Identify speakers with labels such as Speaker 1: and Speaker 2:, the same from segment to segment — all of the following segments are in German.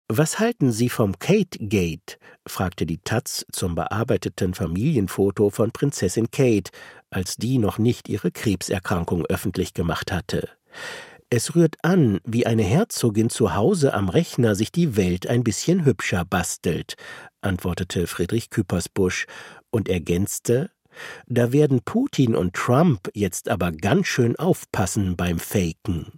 Speaker 1: »Was halten Sie vom Kate-Gate?« fragte die taz zum bearbeiteten Familienfoto von Prinzessin Kate, als die noch nicht ihre Krebserkrankung öffentlich gemacht hatte. »Es rührt an, wie eine Herzogin zu Hause am Rechner sich die Welt ein bisschen hübscher bastelt«, antwortete Friedrich Küppersbusch und ergänzte: »Da werden Putin und Trump jetzt aber ganz schön aufpassen beim Faken.«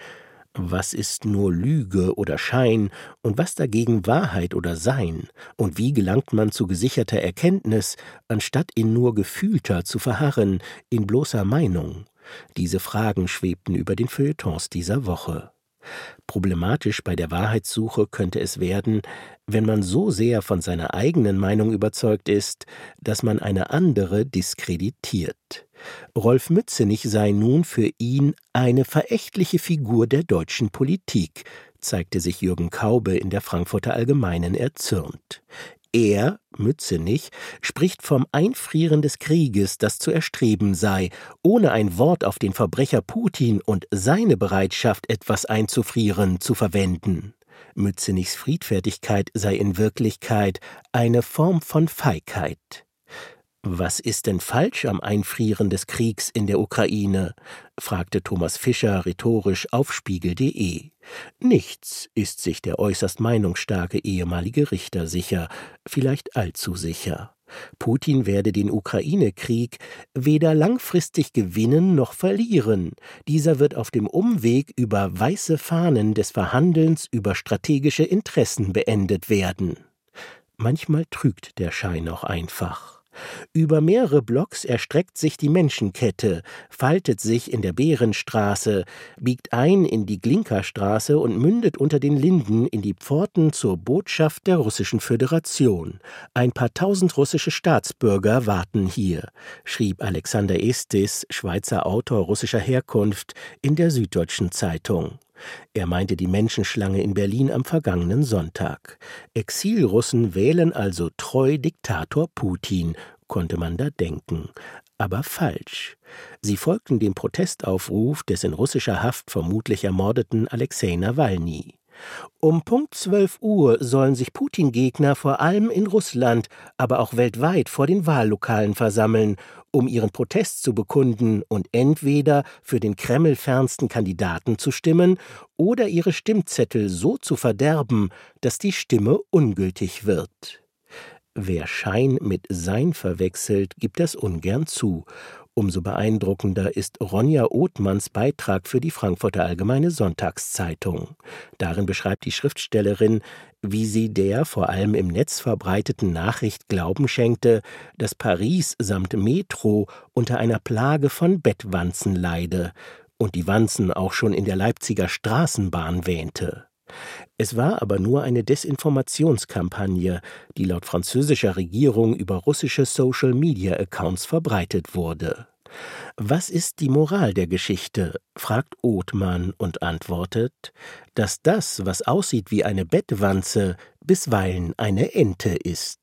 Speaker 1: Was ist nur Lüge oder Schein und was dagegen Wahrheit oder Sein? Und wie gelangt man zu gesicherter Erkenntnis, anstatt in nur gefühlter zu verharren, in bloßer Meinung? Diese Fragen schwebten über den Feuilletons dieser Woche. Problematisch bei der Wahrheitssuche könnte es werden, wenn man so sehr von seiner eigenen Meinung überzeugt ist, dass man eine andere diskreditiert. Rolf Mützenich sei nun für ihn eine verächtliche Figur der deutschen Politik, zeigte sich Jürgen Kaube in der Frankfurter Allgemeinen erzürnt. Er, Mützenich, spricht vom Einfrieren des Krieges, das zu erstreben sei, ohne ein Wort auf den Verbrecher Putin und seine Bereitschaft, etwas einzufrieren, zu verwenden. Mützenichs Friedfertigkeit sei in Wirklichkeit eine Form von Feigheit. »Was ist denn falsch am Einfrieren des Kriegs in der Ukraine?« fragte Thomas Fischer rhetorisch auf Spiegel.de. Nichts, ist sich der äußerst meinungsstarke ehemalige Richter sicher, vielleicht allzu sicher. Putin werde den Ukraine-Krieg weder langfristig gewinnen noch verlieren. Dieser wird auf dem Umweg über weiße Fahnen des Verhandelns über strategische Interessen beendet werden. Manchmal trügt der Schein auch einfach. Über mehrere Blocks erstreckt sich die Menschenkette, faltet sich in der Behrenstraße, biegt ein in die Glinka-Straße und mündet unter den Linden in die Pforten zur Botschaft der Russischen Föderation. Ein paar tausend russische Staatsbürger warten hier, schrieb Alexander Estes, Schweizer Autor russischer Herkunft, in der Süddeutschen Zeitung. Er meinte die Menschenschlange in Berlin am vergangenen Sonntag. Exilrussen wählen also treu Diktator Putin, konnte man da denken. Aber falsch. Sie folgten dem Protestaufruf des in russischer Haft vermutlich ermordeten Alexei Nawalny. Um Punkt 12 Uhr sollen sich Putin-Gegner vor allem in Russland, aber auch weltweit vor den Wahllokalen versammeln, um ihren Protest zu bekunden und entweder für den kremlfernsten Kandidaten zu stimmen oder ihre Stimmzettel so zu verderben, dass die Stimme ungültig wird. Wer Schein mit Sein verwechselt, gibt das ungern zu. Umso beeindruckender ist Ronja Othmanns Beitrag für die Frankfurter Allgemeine Sonntagszeitung. Darin beschreibt die Schriftstellerin, wie sie der vor allem im Netz verbreiteten Nachricht Glauben schenkte, dass Paris samt Metro unter einer Plage von Bettwanzen leide und die Wanzen auch schon in der Leipziger Straßenbahn wähnte. Es war aber nur eine Desinformationskampagne, die laut französischer Regierung über russische Social-Media-Accounts verbreitet wurde. Was ist die Moral der Geschichte? Fragt Othmann und antwortet, dass das, was aussieht wie eine Bettwanze, bisweilen eine Ente ist.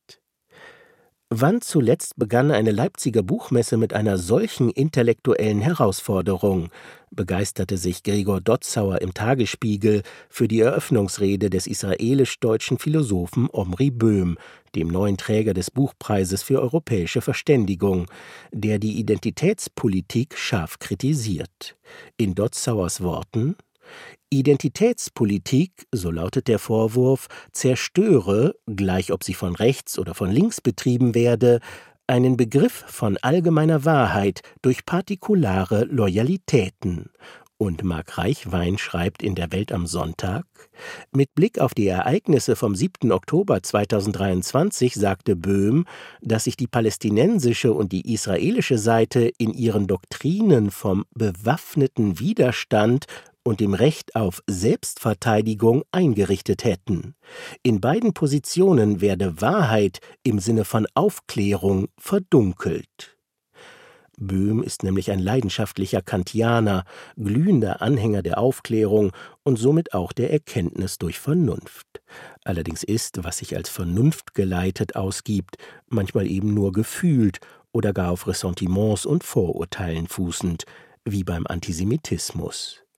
Speaker 1: Wann zuletzt begann eine Leipziger Buchmesse mit einer solchen intellektuellen Herausforderung, begeisterte sich Gregor Dotzauer im Tagesspiegel für die Eröffnungsrede des israelisch-deutschen Philosophen Omri Böhm, dem neuen Träger des Buchpreises für europäische Verständigung, der die Identitätspolitik scharf kritisiert. In Dotzauers Worten: Identitätspolitik, so lautet der Vorwurf, zerstöre, gleich ob sie von rechts oder von links betrieben werde, einen Begriff von allgemeiner Wahrheit durch partikulare Loyalitäten. Und Marc Reichwein schreibt in der Welt am Sonntag: Mit Blick auf die Ereignisse vom 7. Oktober 2023 sagte Böhm, dass sich die palästinensische und die israelische Seite in ihren Doktrinen vom bewaffneten Widerstand und dem Recht auf Selbstverteidigung eingerichtet hätten. In beiden Positionen werde Wahrheit im Sinne von Aufklärung verdunkelt. Böhm ist nämlich ein leidenschaftlicher Kantianer, glühender Anhänger der Aufklärung und somit auch der Erkenntnis durch Vernunft. Allerdings ist, was sich als Vernunft geleitet ausgibt, manchmal eben nur gefühlt oder gar auf Ressentiments und Vorurteilen fußend, wie beim Antisemitismus.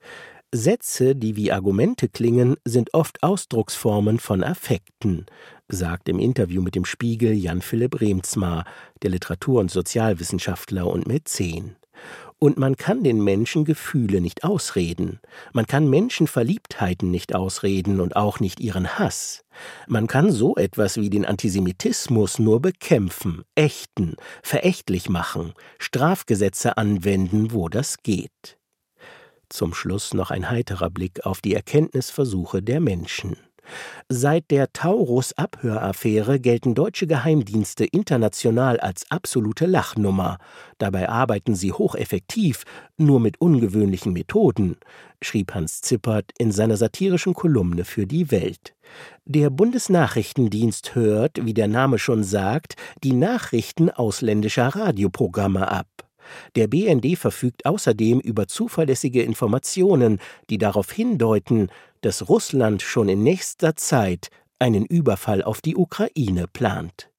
Speaker 1: Sätze, die wie Argumente klingen, sind oft Ausdrucksformen von Affekten, sagt im Interview mit dem Spiegel Jan-Philipp Reemtsma, der Literatur- und Sozialwissenschaftler und Mäzen. Und man kann den Menschen Gefühle nicht ausreden. Man kann Menschen Verliebtheiten nicht ausreden und auch nicht ihren Hass. Man kann so etwas wie den Antisemitismus nur bekämpfen, ächten, verächtlich machen, Strafgesetze anwenden, wo das geht. Zum Schluss noch ein heiterer Blick auf die Erkenntnisversuche der Menschen. Seit der Taurus-Abhöraffäre gelten deutsche Geheimdienste international als absolute Lachnummer. Dabei arbeiten sie hocheffektiv, nur mit ungewöhnlichen Methoden, schrieb Hans Zippert in seiner satirischen Kolumne für die Welt. Der Bundesnachrichtendienst hört, wie der Name schon sagt, die Nachrichten ausländischer Radioprogramme ab. Der BND verfügt außerdem über zuverlässige Informationen, die darauf hindeuten, dass Russland schon in nächster Zeit einen Überfall auf die Ukraine plant.